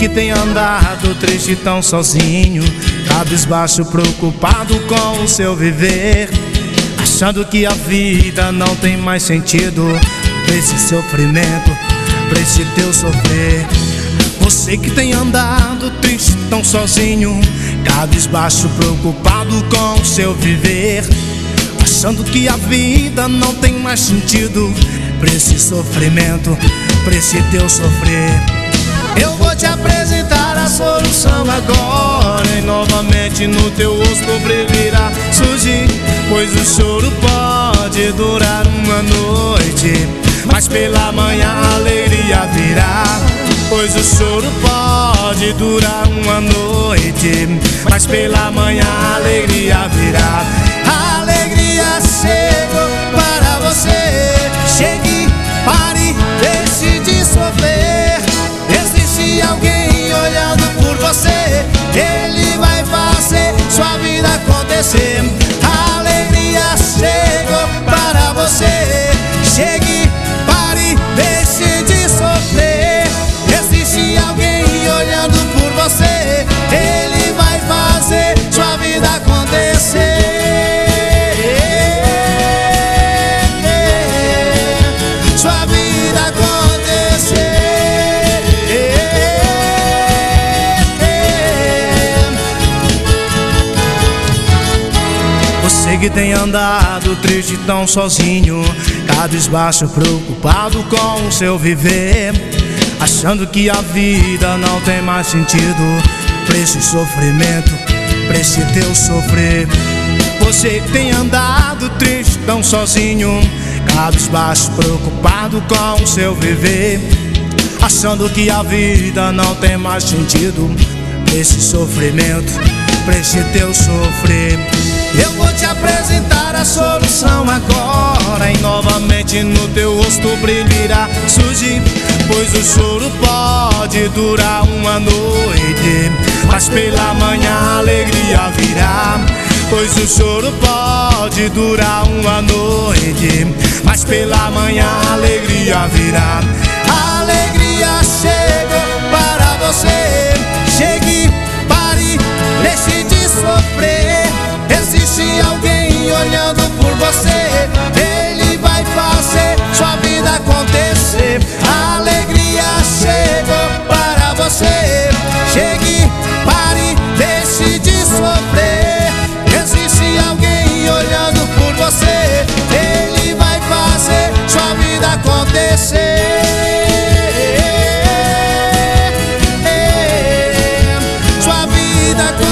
que tem andado triste, tão sozinho, cabisbaixo, preocupado com o seu viver, achando que a vida não tem mais sentido, pra esse sofrimento, pra esse teu sofrer. Você que tem andado triste, tão sozinho, cabisbaixo, preocupado com o seu viver, achando que a vida não tem mais sentido, pra esse sofrimento, pra esse teu sofrer. Eu vou te apresentar a solução agora, e novamente no teu rosto brilhará surgir, pois o choro pode durar uma noite, mas pela manhã a alegria virá. Pois o choro pode durar uma noite, mas pela manhã a alegria virá. A alegria chegou para você. Chegue, pare, deixe de sofrer. Existe alguém olhando por você, ele vai fazer sua vida acontecer. A alegria chegou para você. Chegue, pare, deixe de sofrer. Existe alguém olhando por você, ele vai fazer sua vida acontecer. Sua vida acontecer. Você que tem andado triste, tão sozinho, cabisbaixo, preocupado com o seu viver, achando que a vida não tem mais sentido, pra esse sofrimento, pra esse teu sofrer. Você que tem andado triste, tão sozinho, cabisbaixo, preocupado com o seu viver, achando que a vida não tem mais sentido, pra esse sofrimento, pra esse teu sofrer. Eu vou te apresentar a solução agora, e novamente no teu rosto brilhará surgir, pois o choro pode durar uma noite, mas pela manhã a alegria virá. Pois o choro pode durar uma noite, mas pela manhã a alegria virá. A alegria chegou para você. Chegue, pare, deixe de sofrer. Existe alguém olhando por você, ele vai fazer sua vida acontecer. A alegria chegou para você. Chegue, pare, deixe de sofrer. Existe alguém olhando por você, ele vai fazer sua vida acontecer. Sua vida acontecer.